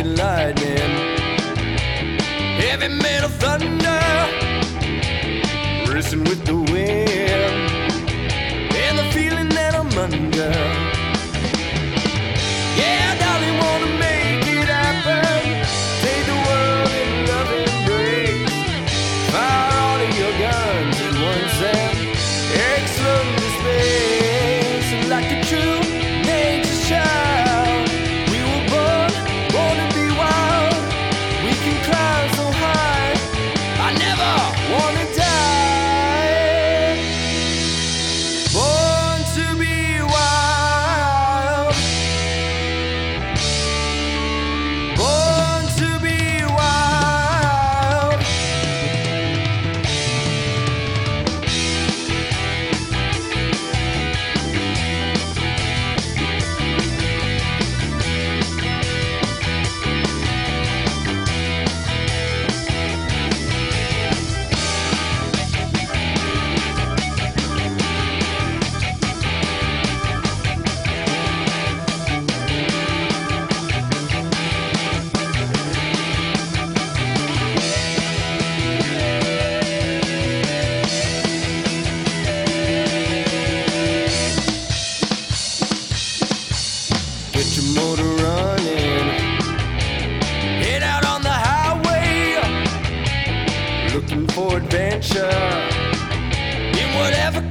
and lightning, heavy metal thunder, racing with the wind, and the feeling that I'm under. Yeah, darling, wanna make it happen. Take the world in love embrace. Fire all of your guns at once and explode into space. Like a true nature's child, we were born to be wild. We can climb so high, I never wanna die. Born to be wild. Born to be wild. Get your motor running, head out on the highway, looking for adventure in whatever